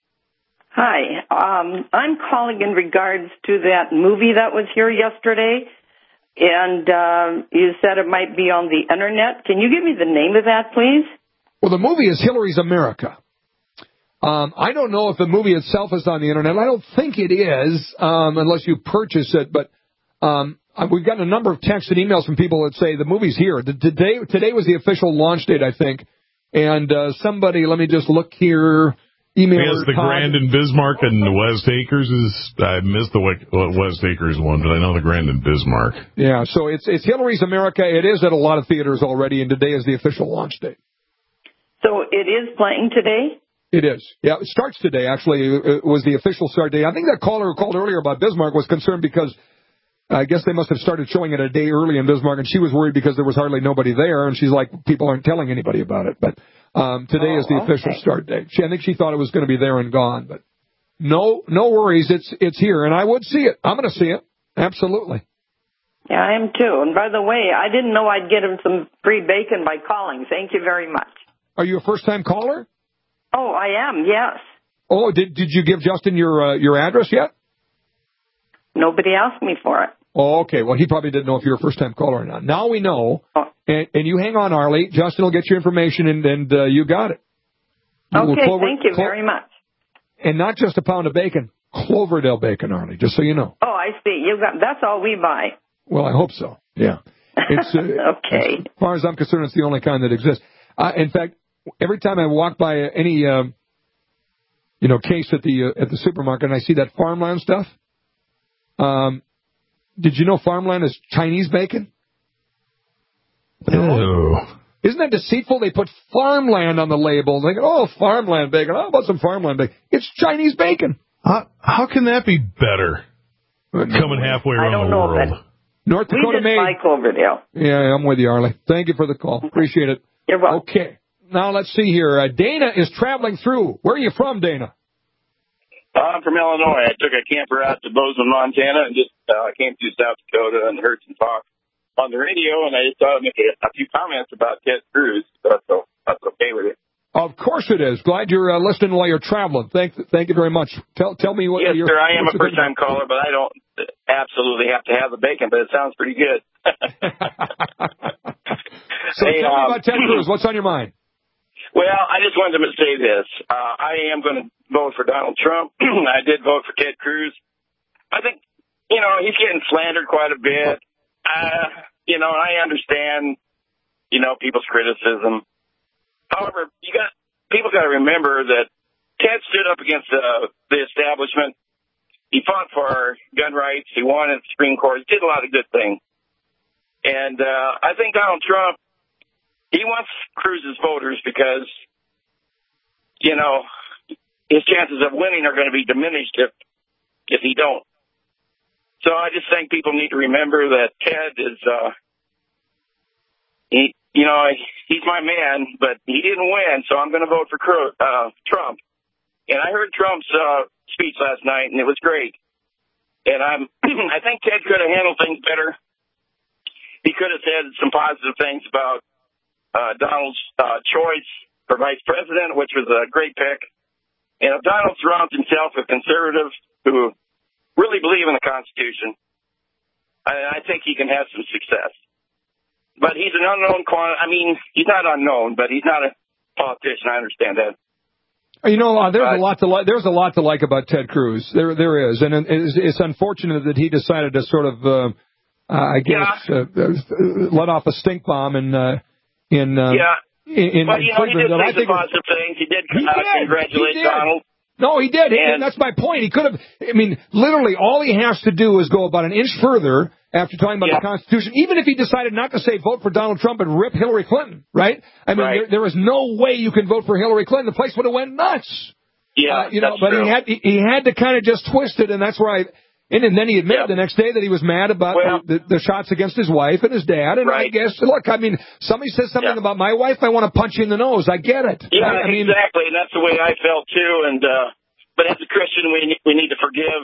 Hi, um, I'm calling in regards to that movie that was here yesterday, and uh, you said it might be on the Internet. Can you give me the name of that, please? Well, the movie is Hillary's America. Um, I don't know if the movie itself is on the Internet. I don't think it is, um, unless you purchase it, but um, we've gotten a number of texts and emails from people that say the movie's here. Today, today was the official launch date, I think, and uh, somebody, let me just look here. Email yes, the Todd. Grand in Bismarck and the West Acres is, I missed the West Acres one, but I know the Grand in Bismarck. Yeah, so it's it's Hillary's America. It is at a lot of theaters already, and today is the official launch date. So it is playing today? It is. Yeah, it starts today, actually. It was the official start date. I think that caller who called earlier about Bismarck was concerned because I guess they must have started showing it a day early in Bismarck, and she was worried because there was hardly nobody there, and she's like, people aren't telling anybody about it. But um, today oh, is the okay. official start date. She, I think she thought it was going to be there and gone, but no, no worries. It's it's here, and I would see it. I'm going to see it. Absolutely. Yeah, I am too. And by the way, I didn't know I'd get him some free bacon by calling. Thank you very much. Are you a first-time caller? Oh, I am, yes. Oh, did did you give Justin your uh, your address yet? Nobody asked me for it. Oh, okay. Well, he probably didn't know if you're a first-time caller or not. Now we know. Oh. And, and you hang on, Arlie. Justin will get your information, and, and uh, you got it. You okay, Clover, thank you Clo- very much. And not just a pound of bacon, Cloverdale bacon, Arlie, just so you know. Oh, I see. You got that's all we buy. Well, I hope so. Yeah. It's, uh, okay. As far as I'm concerned, it's the only kind that exists. Uh, in fact, every time I walk by any, uh, you know, case at the uh, at the supermarket and I see that farmland stuff, um, did you know farmland is Chinese bacon? Ew. Isn't that deceitful? They put farmland on the label. They go, oh, farmland bacon. How about some farmland bacon? It's Chinese bacon. How, how can that be better? Coming halfway around I don't the know world. That. North Dakota we just made. like Cloverdale. Yeah, I'm with you, Arlie. Thank you for the call. Appreciate it. You're welcome. Okay. Now let's see here. Uh, Dana is traveling through. Where are you from, Dana? I'm from Illinois. I took a camper out to Bozeman, Montana, and just uh, came through South Dakota and heard some talk on the radio, and I just thought I'd make a, a few comments about Ted Cruz. That's, so, that's okay with it. Of course it is. Glad you're uh, listening while you're traveling. Thank, thank you very much. Tell, tell me what. Yes, you're, sir. I am a first first-time caller, but I don't absolutely have to have the bacon. But it sounds pretty good. So hey, tell um, me about Ted Cruz. What's on your mind? Well, I just wanted to say this. Uh, I am going to vote for Donald Trump. I did vote for Ted Cruz. I think, you know, he's getting slandered quite a bit. Uh, you know, I understand, you know, people's criticism. However, you got people got to remember that Ted stood up against uh, the establishment. He fought for gun rights. He won at the Supreme Court. He did a lot of good things. And uh, I think Donald Trump, he wants Cruz's voters because, you know, his chances of winning are going to be diminished if if he don't. So I just think people need to remember that Ted is, uh, he, you know, he's my man, but he didn't win, so I'm going to vote for uh, Trump. And I heard Trump's uh, speech last night, and it was great. And I'm, I think Ted could have handled things better. He could have said some positive things about uh, Donald's uh, choice for vice president, which was a great pick. And if Donald surrounds himself with conservatives who really believe in the Constitution, I, I think he can have some success. But he's an unknown quantity. I mean, he's not unknown, but he's not a politician. I understand that. You know, uh, there's uh, a lot to like. There's a lot to like about Ted Cruz. There, there is, and it's, it's unfortunate that he decided to sort of, uh, uh, I guess, yeah. uh, let off a stink bomb in, uh, in, uh, yeah. in, in but you know, he did I say some positive things. He did, he uh, did. congratulate he did. Donald. No, he did. And, and that's my point. He could have, I mean, literally all he has to do is go about an inch further after talking about yeah. the Constitution, even if he decided not to say vote for Donald Trump and rip Hillary Clinton, right? I mean, right. there, there is no way you can vote for Hillary Clinton. The place would have went nuts. Yeah, uh, you know, that's but true. he had he, he had to kind of just twist it, and that's where I. And, and then he admitted yep. the next day that he was mad about well, the, the, the shots against his wife and his dad. And right. I guess, look, I mean, somebody says something yeah. about my wife, I want to punch you in the nose. I get it. Yeah, I, I mean, exactly, and that's the way I felt too. And uh, but as a Christian, we we need to forgive.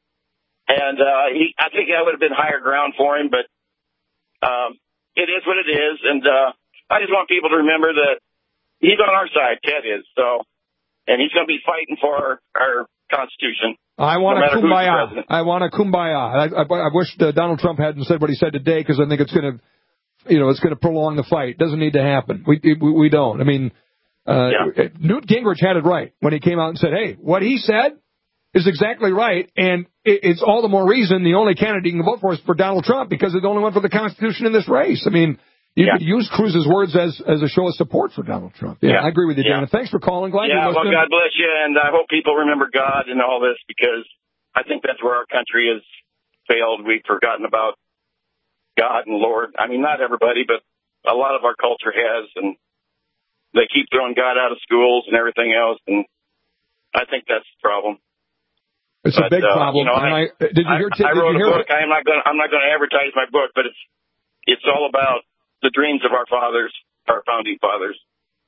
And uh, he, I think that would have been higher ground for him, but um, it is what it is. And uh, I just want people to remember that he's on our side. Ted is so. And he's going to be fighting for our, our Constitution. I want no a kumbaya. I want a kumbaya. I, I, I wish uh, Donald Trump hadn't said what he said today, because I think it's going to, you know, it's going to prolong the fight. It doesn't need to happen. We we, we don't. I mean, uh, yeah. Newt Gingrich had it right when he came out and said, "Hey, what he said is exactly right, and it, it's all the more reason the only candidate you can vote for is for Donald Trump, because it's the only one for the Constitution in this race." I mean. You yeah. could use Cruz's words as as a show of support for Donald Trump. Yeah, yeah. I agree with you, yeah. Dana. Thanks for calling. Glad yeah, you're listening. well, God bless you, and I hope people remember God in all this, because I think that's where our country has failed. We've forgotten about God and Lord. I mean, not everybody, but a lot of our culture has, and they keep throwing God out of schools and everything else, and I think that's the problem. It's but, a big uh, problem. You know, and I, I, did you hear? I, I wrote you a hear book. I am not going. I'm not going to advertise my book, but it's it's all about the dreams of our fathers, our founding fathers.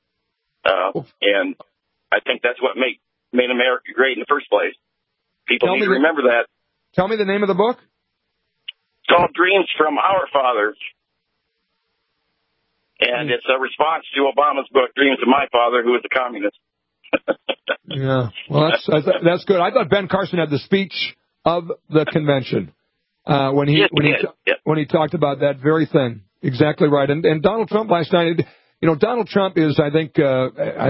Uh, and I think that's what made, made America great in the first place. People need to remember that. Tell me the name of the book. It's called Dreams from Our Fathers. And it's a response to Obama's book, Dreams of My Father, who was a communist. Yeah, well, that's, that's good. I thought Ben Carson had the speech of the convention uh, when he, yes, when, he, yes. when he talked about that very thing. Exactly right. And, and Donald Trump last night, you know, Donald Trump is, I think, uh, I,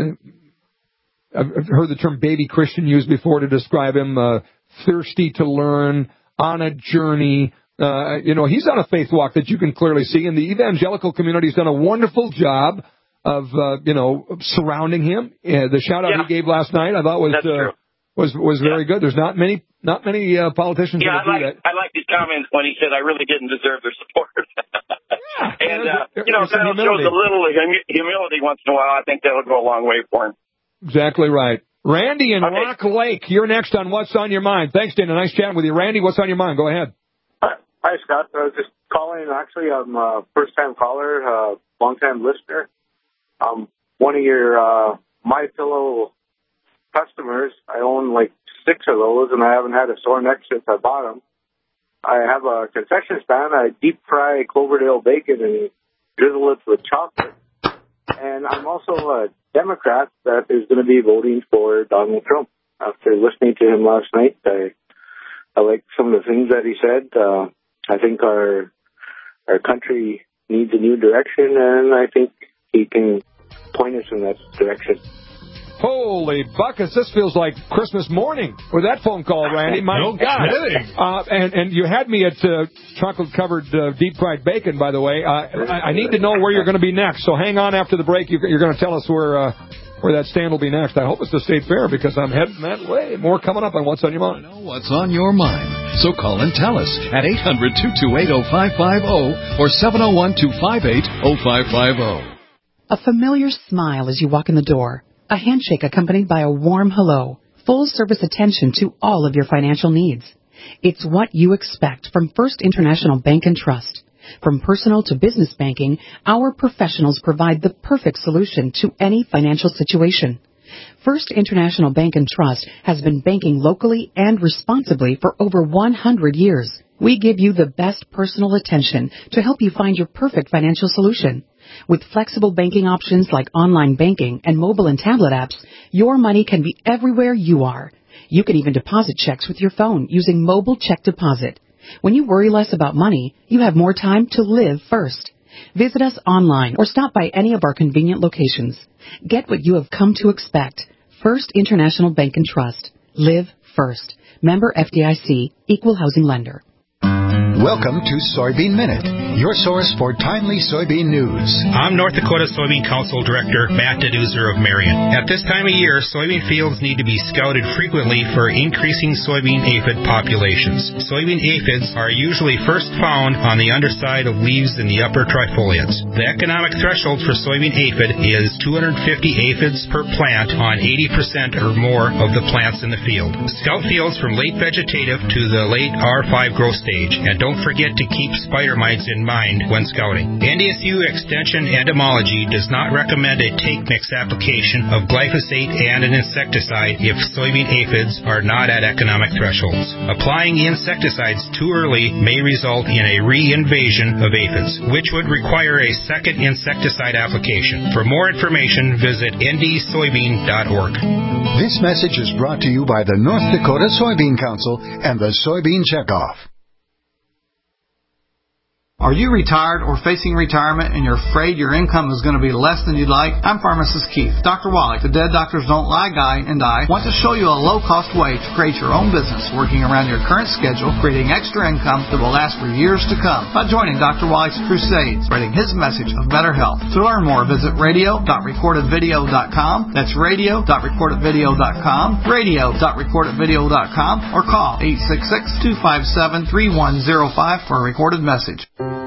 I've heard the term baby Christian used before to describe him, uh, thirsty to learn, on a journey. Uh, you know, he's on a faith walk that you can clearly see, and the evangelical community has done a wonderful job of, uh, you know, surrounding him. Uh, the shout out yeah. he gave last night, I thought was, uh, was, was very yeah. good. There's not many, not many, uh, politicians yeah, that do like, that. I like his comments when he said, I really didn't deserve their support. yeah, and, uh, you know, if that shows a little humility once in a while, I think that'll go a long way for him. Exactly right. Randy in okay. Rock Lake, you're next on What's on Your Mind. Thanks, Dana. Nice chatting with you. Randy, what's on your mind? Go ahead. Hi, Hi Scott. I was just calling. Actually, I'm a first-time caller, uh, long-time listener. Um, one of your uh, My Pillow customers. I own like six of those, and I haven't had a sore neck since I bought them. I have a concession stand. I deep fry Cloverdale bacon and drizzle it with chocolate. And I'm also a Democrat that is going to be voting for Donald Trump. After listening to him last night, I I like some of the things that he said. Uh, I think our our country needs a new direction, and I think he can point us in that direction. Holy buckets, this feels like Christmas morning with that phone call, Randy. My no God. Uh, and, and you had me at uh, chocolate-covered uh, deep-fried bacon, by the way. Uh, I, I need to know where you're going to be next, so hang on after the break. You, you're going to tell us where uh, where that stand will be next. I hope it's the State Fair, because I'm heading that way. More coming up on What's on Your Mind. Know what's on your mind. So call and tell us at eight hundred, two two eight, oh five five oh or seven oh one, two five eight, oh five five oh. A familiar smile as you walk in the door. A handshake accompanied by a warm hello. Full-service attention to all of your financial needs. It's what you expect from First International Bank and Trust. From personal to business banking, our professionals provide the perfect solution to any financial situation. First International Bank and Trust has been banking locally and responsibly for over one hundred years. We give you the best personal attention to help you find your perfect financial solution. With flexible banking options like online banking and mobile and tablet apps, your money can be everywhere you are. You can even deposit checks with your phone using mobile check deposit. When you worry less about money, you have more time to live first. Visit us online or stop by any of our convenient locations. Get what you have come to expect. First International Bank and Trust. Live first. Member F D I C. Equal housing lender. Welcome to Soybean Minute, your source for timely soybean news. I'm North Dakota Soybean Council Director Matt Deduzer of Marion. At this time of year, soybean fields need to be scouted frequently for increasing soybean aphid populations. Soybean aphids are usually first found on the underside of leaves in the upper trifoliates. The economic threshold for soybean aphid is two hundred fifty aphids per plant on eighty percent or more of the plants in the field. Scout fields from late vegetative to the late R five growth stage, and don't Don't forget to keep spider mites in mind when scouting. N D S U Extension Entomology does not recommend a take mix application of glyphosate and an insecticide if soybean aphids are not at economic thresholds. Applying insecticides too early may result in a re-invasion of aphids, which would require a second insecticide application. For more information, visit N D soybean dot org. This message is brought to you by the North Dakota Soybean Council and the Soybean Checkoff. Are you retired or facing retirement and you're afraid your income is going to be less than you'd like? I'm Pharmacist Keith. Doctor Wallach, the Dead Doctors Don't Lie guy, and I want to show you a low-cost way to create your own business, working around your current schedule, creating extra income that will last for years to come by joining Doctor Wallach's crusade, spreading his message of better health. To learn more, visit radio dot recorded video dot com. That's radio dot recorded video dot com, radio dot recorded video dot com, or call eight six six, two five seven, three one zero five for a recorded message.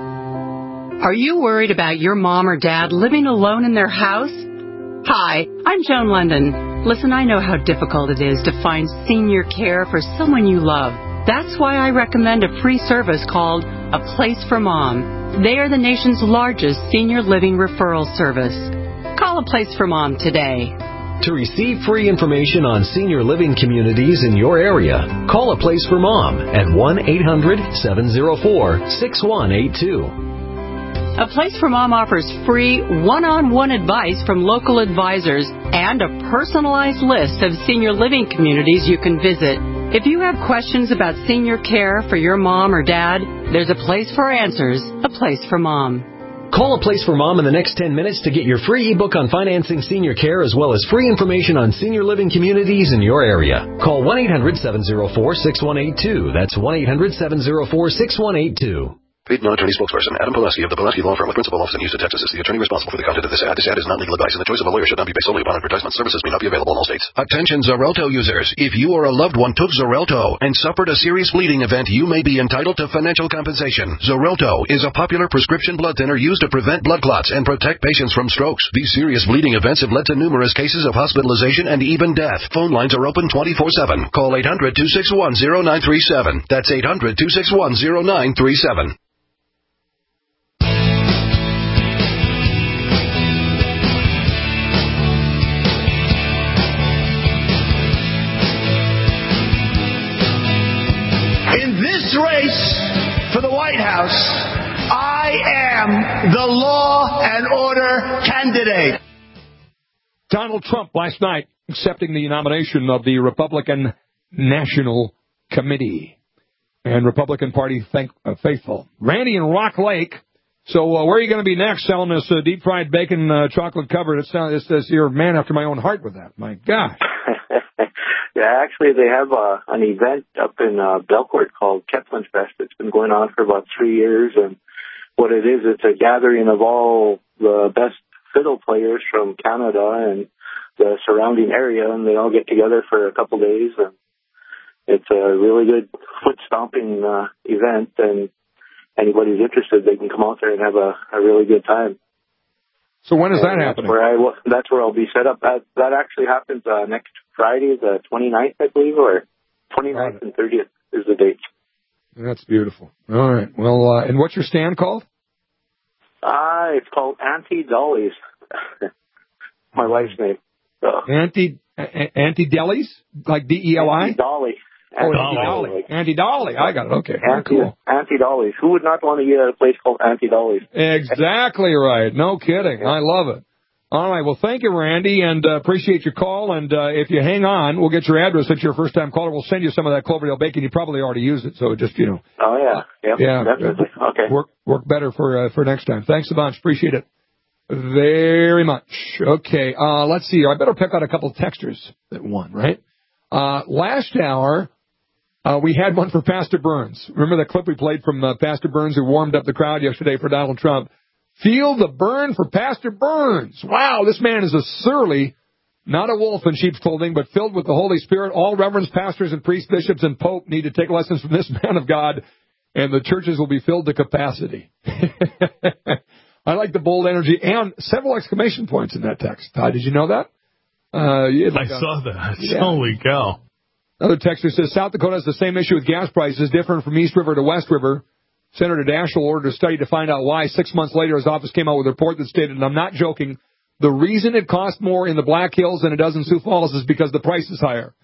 Are you worried about your mom or dad living alone in their house? Hi, I'm Joan London. Listen, I know how difficult it is to find senior care for someone you love. That's why I recommend a free service called A Place for Mom. They are the nation's largest senior living referral service. Call A Place for Mom today. To receive free information on senior living communities in your area, call A Place for Mom at one eight hundred, seven oh four, six one eight two. A Place for Mom offers free one-on-one advice from local advisors and a personalized list of senior living communities you can visit. If you have questions about senior care for your mom or dad, there's a place for answers, A Place for Mom. Call A Place for Mom in the next ten minutes to get your free ebook on financing senior care as well as free information on senior living communities in your area. Call one eight hundred, seven oh four, six one eight two. That's one eight hundred, seven oh four, six one eight two. Paid non-attorney spokesperson Adam Pulaski of the Pulaski Law Firm with principal office in Houston, Texas is the attorney responsible for the content of this ad. This ad is not legal advice, and the choice of a lawyer should not be based solely upon advertisement. Services may not be available in all states. Attention Xarelto users. If you or a loved one took Xarelto and suffered a serious bleeding event, you may be entitled to financial compensation. Xarelto is a popular prescription blood thinner used to prevent blood clots and protect patients from strokes. These serious bleeding events have led to numerous cases of hospitalization and even death. Phone lines are open twenty-four seven. Call eight hundred, two six one, zero nine three seven. That's eight hundred, two six one, zero nine three seven. Race for the White House, I am the law and order candidate. Donald Trump last night accepting the nomination of the Republican National Committee and Republican Party thank, uh, faithful. Randy in Rock Lake. So uh, where are you going to be next selling this uh, deep fried bacon uh, chocolate covered? It sounds, it says you're a man after my own heart with that. My gosh. Yeah, actually, they have uh, an event up in uh, Belcourt called Ketlin's Fest. It's been going on for about three years, and what it is, it's a gathering of all the best fiddle players from Canada and the surrounding area, and they all get together for a couple days, and it's a really good foot-stomping uh, event, and anybody's interested, they can come out there and have a, a really good time. So when is and that happening? That's where, I, that's where I'll be set up. That, that actually happens uh, next Friday, the twenty-ninth, I believe, or twenty-ninth and thirtieth is the date. That's beautiful. All right. Well, uh, and what's your stand called? Uh, it's called Auntie Dolly's. My wife's name. Uh, Anti Anti Delis, like D E L I. Dolly. Oh, Auntie Dolly. Auntie Dolly. I got it. Okay. Auntie, cool. Auntie Dolly's. Who would not want to eat at a place called Auntie Dolly's? Exactly right. No kidding. Yeah. I love it. All right. Well, thank you, Randy, and uh, appreciate your call. And uh, if you hang on, we'll get your address. Since you're a first-time caller, we'll send you some of that Cloverdale bacon. You probably already used it, so just, you know. Oh, yeah. Yeah, yeah definitely. Okay. Work, work better for uh, for next time. Thanks a bunch. Appreciate it very much. Okay. Uh, let's see. I better pick out a couple of texters that won, right? Uh, last hour... Uh, we had one for Pastor Burns. Remember that clip we played from uh, Pastor Burns who warmed up the crowd yesterday for Donald Trump? Feel the burn for Pastor Burns. Wow, this man is a surly, not a wolf in sheep's clothing, but filled with the Holy Spirit. All reverends, pastors, and priests, bishops, and pope need to take lessons from this man of God, and the churches will be filled to capacity. I like the bold energy and several exclamation points in that text. Todd, did you know that? Uh, like I a, saw that. Yeah. Holy cow. Another texter says, South Dakota has the same issue with gas prices, different from East River to West River. Senator Daschle ordered a study to find out why. Six months later, his office came out with a report that stated, and I'm not joking, the reason it costs more in the Black Hills than it does in Sioux Falls is because the price is higher.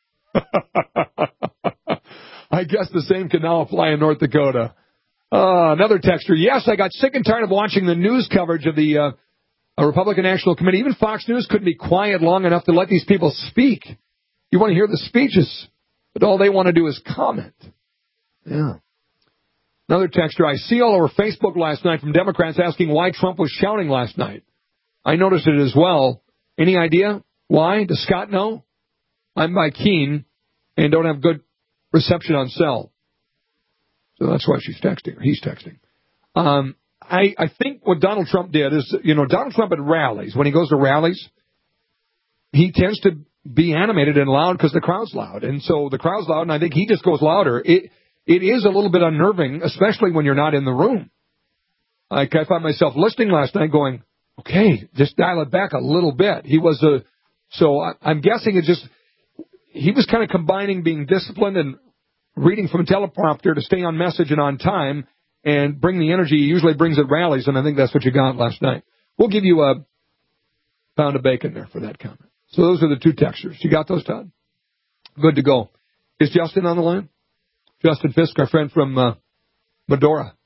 I guess the same can now apply in North Dakota. Uh, another texter, yes, I got sick and tired of watching the news coverage of the uh, Republican National Committee. Even Fox News couldn't be quiet long enough to let these people speak. You want to hear the speeches, but all they want to do is comment. Yeah. Another texter, I see all over Facebook last night from Democrats asking why Trump was shouting last night. I noticed it as well. Any idea why? Does Scott know? I'm by Keene and don't have good reception on cell. So that's why she's texting, or he's texting. Um, I, I think what Donald Trump did is, you know, Donald Trump at rallies, when he goes to rallies, he tends to be animated and loud because the crowd's loud. And so the crowd's loud, and I think he just goes louder. It It is a little bit unnerving, especially when you're not in the room. Like I found myself listening last night going, okay, just dial it back a little bit. He was a, so I, I'm guessing it's just, he was kind of combining being disciplined and reading from a teleprompter to stay on message and on time and bring the energy he usually brings at rallies, and I think that's what you got last night. We'll give you a pound of bacon there for that comment. So those are the two textures. You got those, Todd? Good to go. Is Justin on the line? Justin Fisk, our friend from uh, Medora.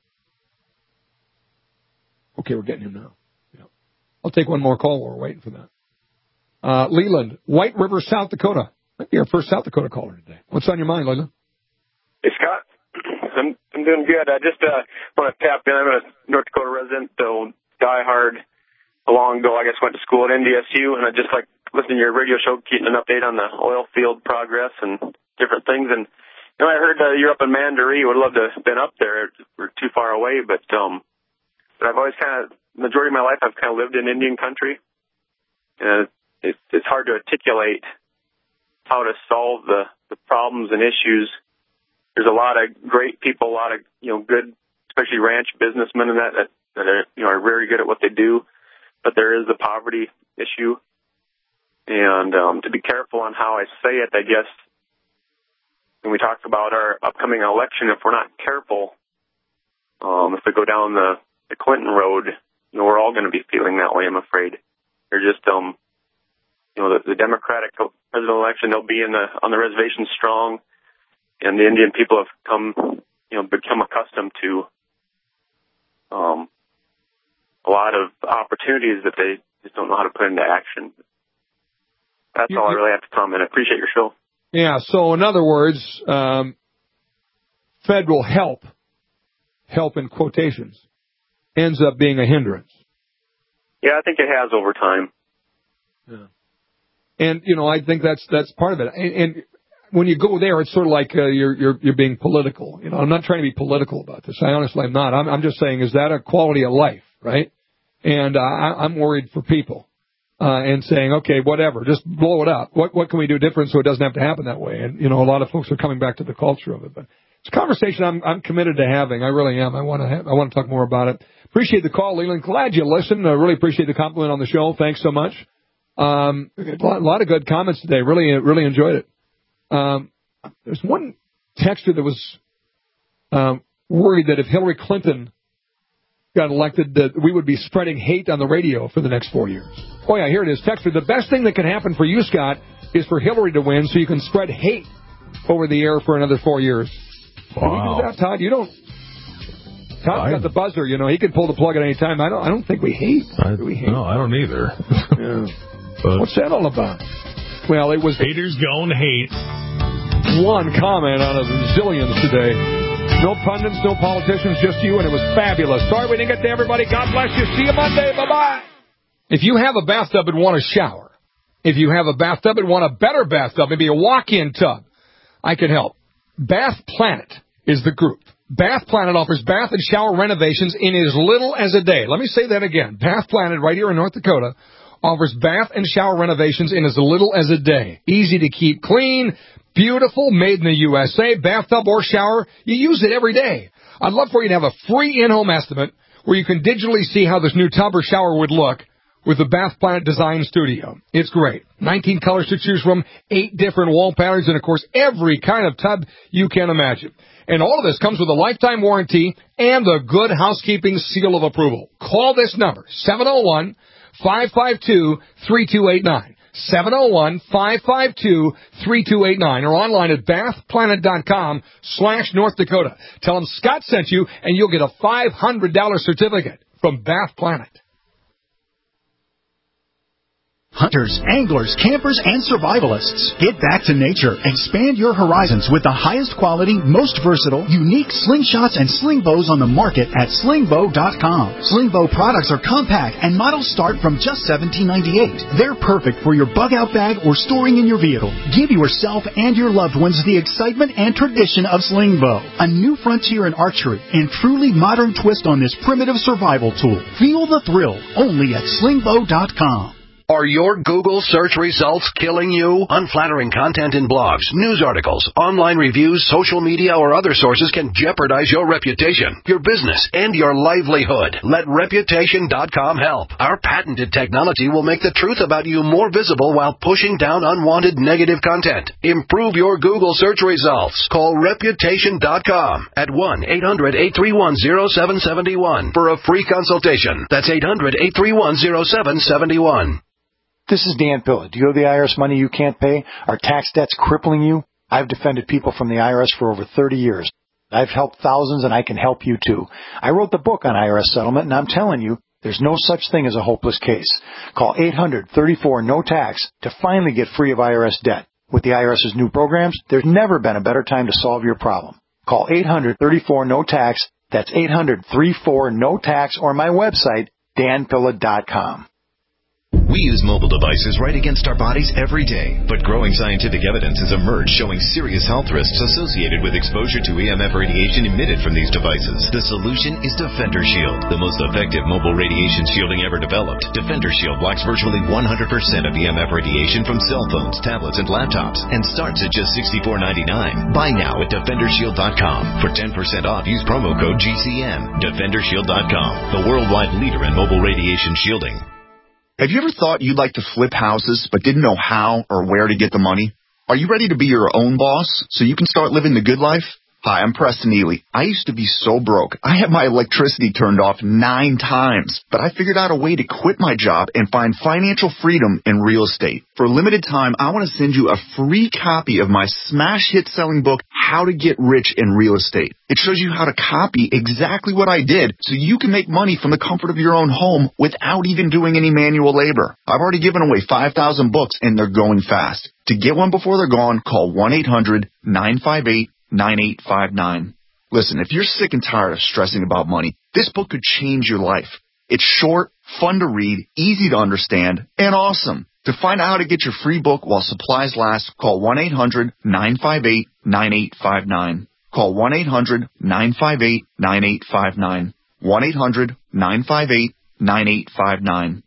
Okay, we're getting him now. Yeah. I'll take one more call while we're waiting for that. Uh, Leland, White River, South Dakota. Might be our first South Dakota caller today. What's on your mind, Leland? Hey, Scott. I'm, I'm doing good. I just uh, want to tap in. I'm a North Dakota resident, so diehard. Long ago, I guess, went to school at N D S U, and I just like listening to your radio show, keeping an update on the oil field progress and different things. And you know, I heard uh, you're up in Mandaree. Would love to have been up there. We're too far away, but um, but I've always kind of, majority of my life, I've kind of lived in Indian country, and it, it's hard to articulate how to solve the the problems and issues. There's a lot of great people, a lot of you know good, especially ranch businessmen, and that that, that are you know are very good at what they do. But there is the poverty issue, and um, to be careful on how I say it, I guess, when we talk about our upcoming election, if we're not careful, um, if we go down the, the Clinton road, you know, we're all going to be feeling that way, I'm afraid. They're just, um, you know, the, the Democratic presidential election, they'll be in the on the reservation strong, and the Indian people have come, you know, become accustomed to um, a lot of opportunities that they just don't know how to put into action. That's all I really have to comment. I appreciate your show. Yeah, so in other words, um, federal help, help in quotations, ends up being a hindrance. Yeah, I think it has over time. Yeah. And, you know, I think that's that's part of it. And, and when you go there, it's sort of like uh, you're you're you're being political. You know, I'm not trying to be political about this. I honestly am not. I'm, I'm just saying, is that a quality of life, right? And uh, I, I'm worried for people uh, and saying, okay, whatever, just blow it up. What what can we do different so it doesn't have to happen that way? And, you know, a lot of folks are coming back to the culture of it. But it's a conversation I'm I'm committed to having. I really am. I want to have, I want to talk more about it. Appreciate the call, Leland. Glad you listened. I really appreciate the compliment on the show. Thanks so much. Um, a lot of good comments today. Really, really enjoyed it. Um, there's one texter that was um, worried that if Hillary Clinton got elected, that we would be spreading hate on the radio for the next four years. Oh, yeah, here it is. Texter, the best thing that can happen for you, Scott, is for Hillary to win so you can spread hate over the air for another four years. Wow. Can you do that, Todd? You don't... Todd's got the buzzer, you know. He can pull the plug at any time. I don't I don't think we hate. I, do we hate? No, I don't either. Yeah. But what's that all about? Well, it was... Haters gonna hate. One comment out of zillions today. No pundits, no politicians, just you, and it was fabulous. Sorry we didn't get to everybody. God bless you. See you Monday. Bye-bye. If you have a bathtub and want a shower, if you have a bathtub and want a better bathtub, maybe a walk-in tub, I can help. Bath Planet is the group. Bath Planet offers bath and shower renovations in as little as a day. Let me say that again. Bath Planet, right here in North Dakota, offers bath and shower renovations in as little as a day. Easy to keep clean, beautiful, made in the U S A, bathtub or shower. You use it every day. I'd love for you to have a free in-home estimate where you can digitally see how this new tub or shower would look with the Bath Planet Design Studio. It's great. nineteen colors to choose from, eight different wall patterns, and, of course, every kind of tub you can imagine. And all of this comes with a lifetime warranty and the Good Housekeeping seal of approval. Call this number, seven oh one, five five two, three two eight nine. seven oh one, five five two, three two eight nine, or online at bathplanet.com slash North Dakota. Tell them Scott sent you, and you'll get a five hundred dollars certificate from Bath Planet. Hunters, anglers, campers, and survivalists. Get back to nature. Expand your horizons with the highest quality, most versatile, unique slingshots and sling bows on the market at sling bow dot com. Sling bow products are compact and models start from just seventeen ninety-eight. They're perfect for your bug-out bag or storing in your vehicle. Give yourself and your loved ones the excitement and tradition of sling bow. A new frontier in archery and truly modern twist on this primitive survival tool. Feel the thrill only at sling bow dot com. Are your Google search results killing you? Unflattering content in blogs, news articles, online reviews, social media, or other sources can jeopardize your reputation, your business, and your livelihood. Let reputation dot com help. Our patented technology will make the truth about you more visible while pushing down unwanted negative content. Improve your Google search results. Call reputation dot com at one eight hundred, eight three one, zero seven seven one for a free consultation. That's eight hundred, eight three one, zero seven seven one. This is Dan Pilla. Do you owe the I R S money you can't pay? Are tax debts crippling you? I've defended people from the I R S for over thirty years. I've helped thousands, and I can help you too. I wrote the book on I R S settlement, and I'm telling you, there's no such thing as a hopeless case. Call eight hundred, thirty-four, no tax to finally get free of I R S debt. With the I R S's new programs, there's never been a better time to solve your problem. Call eight hundred, thirty-four, no tax. That's eight hundred, thirty-four, no tax, or my website, dan pilla dot com. We use mobile devices right against our bodies every day, but growing scientific evidence has emerged showing serious health risks associated with exposure to E M F radiation emitted from these devices. The solution is Defender Shield, the most effective mobile radiation shielding ever developed. Defender Shield blocks virtually one hundred percent of E M F radiation from cell phones, tablets, and laptops, and starts at just sixty-four ninety-nine. Buy now at defender shield dot com. For ten percent off, use promo code G C N. defender shield dot com, the worldwide leader in mobile radiation shielding. Have you ever thought you'd like to flip houses but didn't know how or where to get the money? Are you ready to be your own boss so you can start living the good life? Hi, I'm Preston Ely. I used to be so broke. I had my electricity turned off nine times, but I figured out a way to quit my job and find financial freedom in real estate. For a limited time, I want to send you a free copy of my smash hit selling book, How to Get Rich in Real Estate. It shows you how to copy exactly what I did so you can make money from the comfort of your own home without even doing any manual labor. I've already given away five thousand books and they're going fast. To get one before they're gone, call one eight hundred, nine five eight, nine eight five nine. Listen, if you're sick and tired of stressing about money, this book could change your life. It's short, fun to read, easy to understand, and awesome. To find out how to get your free book while supplies last, call one eight hundred, nine five eight, nine eight five nine. Call one eight hundred, nine five eight, nine eight five nine. one eight hundred, nine five eight, nine eight five nine.